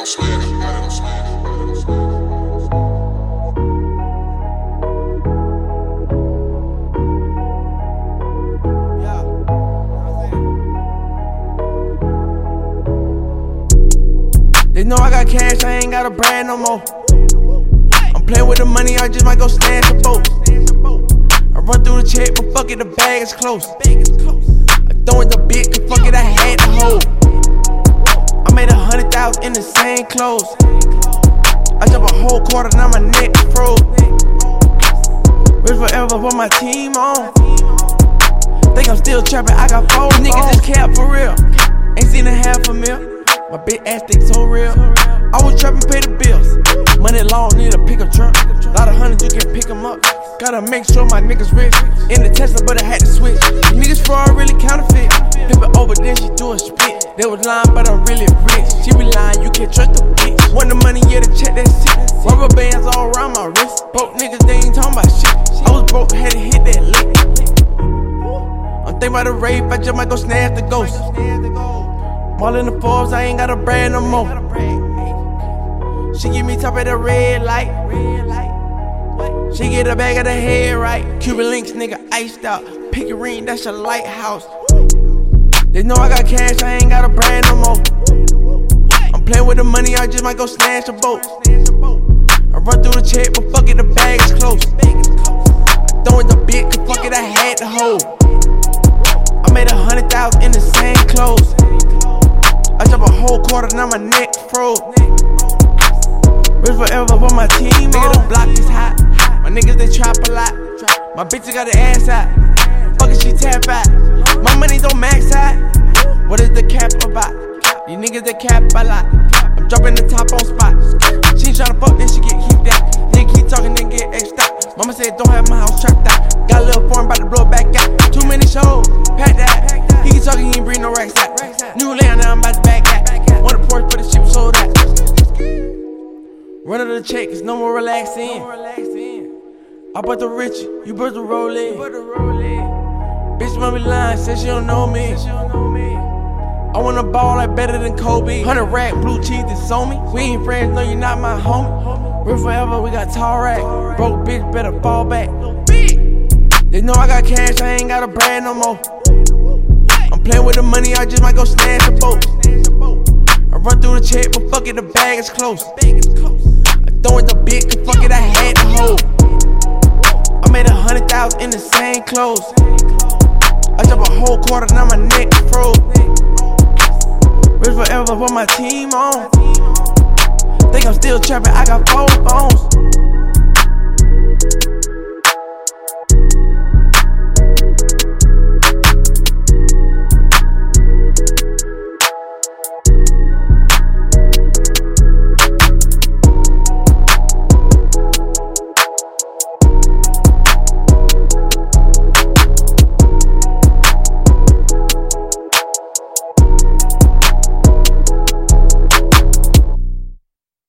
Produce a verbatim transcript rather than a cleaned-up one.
They know I got cash, I ain't got a brand no more. I'm playing with the money, I just might go snatch a boat. I run through the check, but fuck it, the bag is close. I throw it the big, cause fuck it, I had to hold. I made a hundred thousand in the same clothes. I jump a whole quarter, now my neck froze. Rich forever, put my team on. Think I'm still trapping, I got four niggas just cap for real. Ain't seen a half a mil. My big ass thick so real. I was trapping, pay the bills. Money long, need a pickup truck. Lot of hundreds, you can pick them up. Gotta make sure my niggas rich. In the Tesla, but I had to switch. Niggas fraud, really counterfeit. Flip it over, then she do a spit. They was lying, but I'm really rich. She be lying, you can't trust the bitch. Want the money, yeah, to check that shit. Rubber bands all around my wrist. Broke niggas, they ain't talking about shit. I was broke, had to hit that lick. I'm thinking about the rape, I just might go snatch the ghost. All in the Forbes, I ain't got a brand no more. She give me top of the red light. She get a bag of the head right. Cuban links, nigga, iced out. Pick a ring, that's your lighthouse. They know I got cash, I ain't got a brand no more. I'm playing with the money, I just might go snatch a boat. I run through the check, but fuck it, the bag is close. I throw it the big, cause fuck it, I had to hold. I made a hundred thousand in the same clothes. I jump a whole quarter, now my neck froze. Rich forever, put my team on. Nigga, the block is hot. My niggas, they trap a lot. My bitches got the ass out. Fuck it, she tap out. My money don't max out. What is the cap about? These niggas, they cap a lot. I'm dropping the top on spot. She ain't tryna fuck, then she get kicked out. Nigga keep talking, then get X'd out. Mama said, don't have my house trapped out. Got a little foreign, about to blow it back out. Too many shows, pack that. He keep talking, he ain't bring no racks out. New land, now I'm about to back out. Want a Porsche for the ship, sold out. Run of the check, it's no more relaxing. I bought the rich, you bought the roll in. Bitch must be lying, said she don't know me. I want a ball like better than Kobe. Hundred rack, blue cheese, that's on me. We ain't friends, no, you not my homie. We're forever, we got tall rack. Broke bitch, better fall back. They know I got cash, I ain't got a brand no more. I'm playing with the money, I just might go snatch a boat. I run through the check, but fuck it, the bag is close. I throw it the big, cause fuck it, I had to hold. I made a hundred thousand in the same clothes. I jump a whole quarter, now my neck froze. Rich forever, put my team on. Think I'm still trapping, I got four phones.